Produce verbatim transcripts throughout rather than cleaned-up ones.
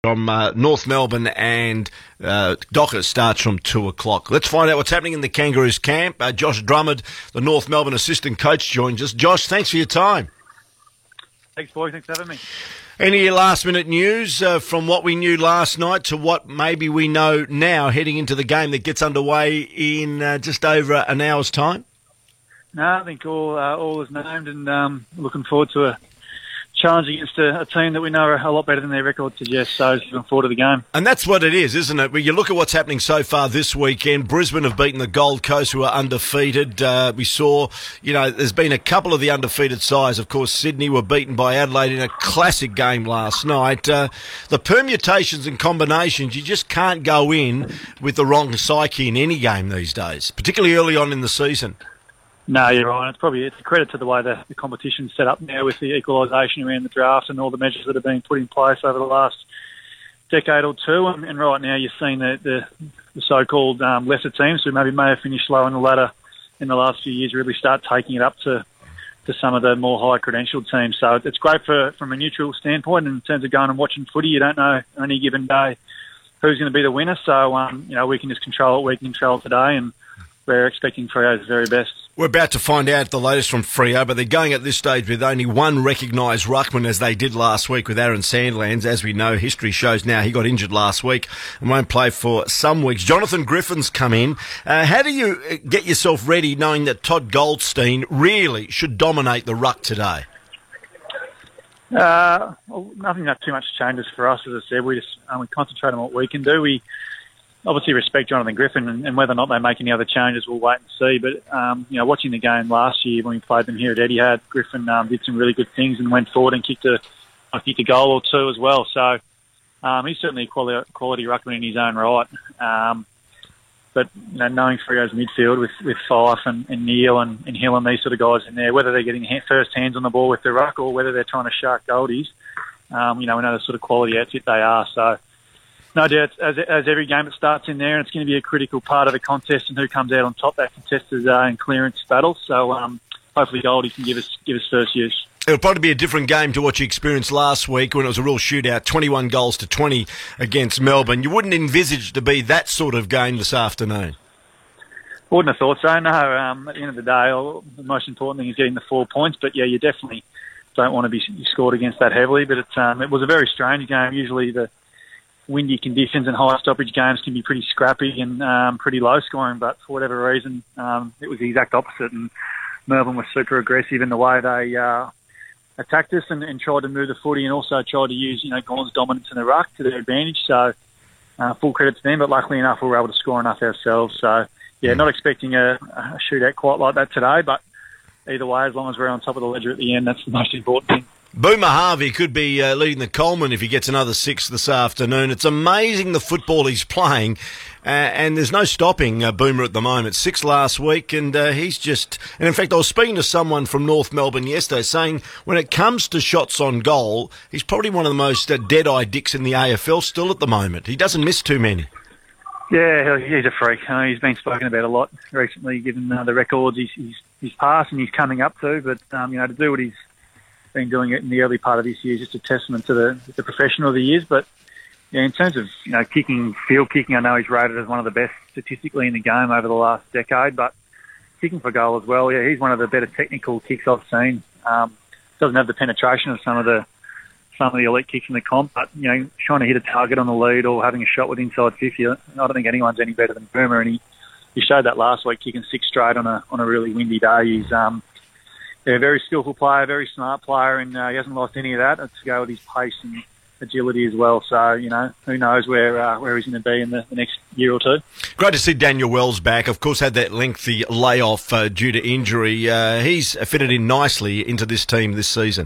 From uh, North Melbourne, and uh, Docker starts from two o'clock. Let's find out what's happening in the Kangaroos camp. Uh, Josh Drummond, the North Melbourne assistant coach, joins us. Josh, thanks for your time. Thanks, boys. Thanks for having me. Any last-minute news uh, from what we knew last night to what maybe we know now heading into the game that gets underway in uh, just over an hour's time? No, I think all uh, all is named, and um, looking forward to a challenge against a, a team that we know are a lot better than their record suggests, so looking forward to the game. And that's what it is, isn't it? When you look at what's happening so far this weekend, Brisbane have beaten the Gold Coast, who are undefeated. Uh, we saw, you know, there's been a couple of the undefeated sides. Of course, Sydney were beaten by Adelaide in a classic game last night. Uh, the permutations and combinations, you just can't go in with the wrong psyche in any game these days, particularly early on in the season. No, you're right. It's probably it's a credit to the way the, the competition's set up now with the equalisation around the draft and all the measures that have been put in place over the last decade or two. And, and right now you're seeing the, the, the so-called um, lesser teams who maybe may have finished low on the ladder in the last few years really start taking it up to, to some of the more high-credentialed teams. So it's great for from a neutral standpoint in terms of going and watching footy. You don't know on any given day who's going to be the winner. So, um, you know, we can just control what we can control today, and we're expecting Freo's very best. We're about to find out the latest from Freo, but they're going at this stage with only one recognised ruckman, as they did last week with Aaron Sandlands. As we know, history shows now he got injured last week and won't play for some weeks. Jonathan Griffin's come in. Uh, how do you get yourself ready knowing that Todd Goldstein really should dominate the ruck today? Uh, well, nothing that too much changes for us, as I said. We just um, we concentrate on what we can do. We obviously respect Jonathan Griffin, and, and whether or not they make any other changes, we'll wait and see. But, um, you know, watching the game last year when we played them here at Etihad, Griffin um, did some really good things and went forward and kicked a, I kicked a goal or two as well. So um, he's certainly a quality, quality ruckman in his own right. Um, but, you know, knowing Freo's midfield with, with Fife and, and Neil and, and Hill and these sort of guys in there, whether they're getting first hands on the ball with the ruck or whether they're trying to shark goldies, um, you know, we know the sort of quality outfit they are. So, no doubt, as, as every game it starts in there, and it's going to be a critical part of the contest and who comes out on top. That contest is uh, in clearance battle. So um, hopefully Goldie can give us give us first use. It'll probably be a different game to what you experienced last week when it was a real shootout, twenty-one goals to twenty against Melbourne. You wouldn't envisage to be that sort of game this afternoon. Wouldn't have thought so. No, um, at the end of the day, all, the most important thing is getting the four points. But yeah, you definitely don't want to be scored against that heavily. But it, um, it was a very strange game. Usually the windy conditions and high stoppage games can be pretty scrappy and um, pretty low scoring, but for whatever reason, um, it was the exact opposite, and Melbourne was super aggressive in the way they uh, attacked us and, and tried to move the footy, and also tried to use, you know, Gawn's dominance in the ruck to their advantage. So uh, full credit to them, but luckily enough we were able to score enough ourselves. So yeah, not expecting a, a shootout quite like that today, but either way, as long as we're on top of the ledger at the end, that's the most important thing. Boomer Harvey could be uh, leading the Coleman if he gets another six this afternoon. It's amazing the football he's playing, uh, and there's no stopping uh, Boomer at the moment. Six last week, and uh, he's just... And in fact, I was speaking to someone from North Melbourne yesterday saying when it comes to shots on goal, he's probably one of the most uh, dead-eye dicks in the A F L still at the moment. He doesn't miss too many. Yeah, he's a freak. Uh, he's been spoken about a lot recently, given uh, the records he's, he's, he's passed and he's coming up to. But, um, you know, to do what he's been doing it in the early part of this year is just a testament to the, the professional of the years. But yeah, in terms of, you know, kicking, field kicking, I know he's rated as one of the best statistically in the game over the last decade, but kicking for goal as well, yeah, he's one of the better technical kicks I've seen. Um, doesn't have the penetration of some of the some of the elite kicks in the comp, but, you know, trying to hit a target on the lead or having a shot with inside fifty, I don't think anyone's any better than Boomer, and he, he showed that last week, kicking six straight on a on a really windy day. He's um, yeah, a very skillful player, very smart player, and uh, he hasn't lost any of that. It's to go with his pace and agility as well. So, you know, who knows where uh, where he's going to be in the, the next year or two. Great to see Daniel Wells back. Of course, had that lengthy layoff uh, due to injury. Uh, he's fitted in nicely into this team this season.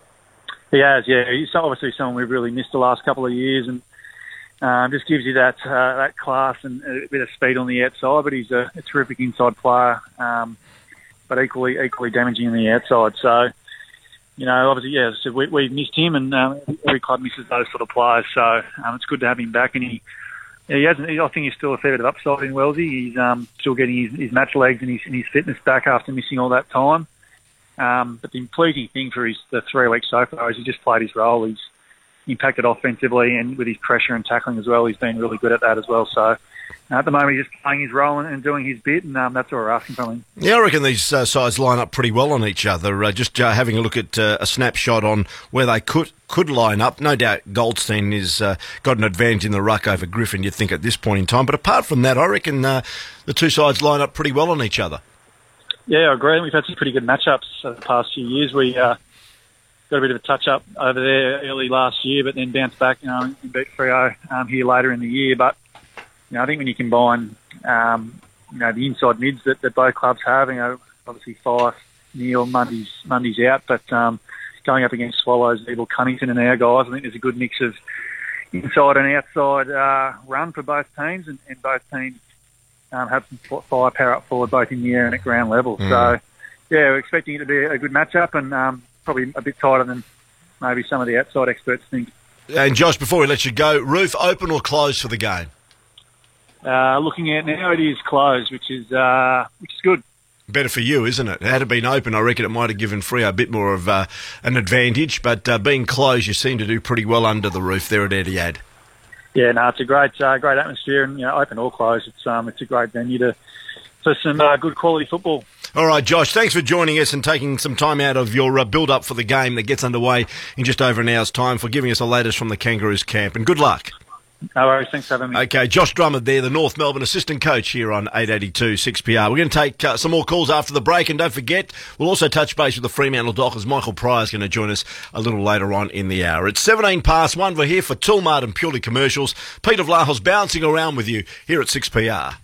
He has, yeah. He's obviously someone we've really missed the last couple of years, and um, just gives you that uh, that class and a bit of speed on the outside. But he's a, a terrific inside player. Um, but equally equally damaging on the outside. So, you know, obviously, yeah, as I said, we, we've missed him, and um, every club misses those sort of players. So um, it's good to have him back. And he, yeah, he hasn't. I think he's still a fair bit of upside in Wellesley. He's um, still getting his, his match legs and his, and his fitness back after missing all that time. Um, but the pleasing thing for his the three weeks so far is he just played his role. He's impacted offensively, and with his pressure and tackling as well, he's been really good at that as well. So uh, at the moment, he's just playing his role and, and doing his bit, and um, that's what we're asking from him. Yeah, I reckon these uh, sides line up pretty well on each other. Uh, just uh, having a look at uh, a snapshot on where they could could line up. No doubt Goldstein has uh, got an advantage in the ruck over Griffin, you'd think, at this point in time. But apart from that, I reckon uh, the two sides line up pretty well on each other. Yeah, I agree. We've had some pretty good matchups over the past few years. We uh, got a bit of a touch-up over there early last year, but then bounced back, you know, and beat Freo um, here later in the year. But, you know, I think when you combine, um, you know, the inside mids that, that both clubs have, you know, obviously Fife, Neil, Mundy's, Mundy's out, but um, going up against Swallows, Evil, Cunnington and our guys, I think there's a good mix of inside and outside uh, run for both teams, and, and both teams um, have some firepower up forward, both in the air and at ground level. Mm. So, yeah, we're expecting it to be a good matchup, and um, probably a bit tighter than maybe some of the outside experts think. And Josh, before we let you go, roof open or closed for the game? Uh, looking at now, it is closed, which is uh, which is good. Better for you, isn't it? Had it been open, I reckon it might have given Freo a bit more of uh, an advantage, but uh, being closed, you seem to do pretty well under the roof there at Etihad. Yeah, no, it's a great, uh, great atmosphere, and you know, open or closed, it's um, it's a great venue to for some uh, good quality football. All right, Josh, thanks for joining us and taking some time out of your uh, build-up for the game that gets underway in just over an hour's time, for giving us the latest from the Kangaroos camp, and good luck. No worries, thanks for having me. Okay, Josh Drummond there, the North Melbourne assistant coach here on eight eighty-two six P R. We're going to take uh, some more calls after the break, and don't forget, we'll also touch base with the Fremantle Dockers. Michael Pryor's going to join us a little later on in the hour. It's seventeen past one. We're here for Toolmart and Purely Commercials. Peter Vlahos bouncing around with you here at six P R.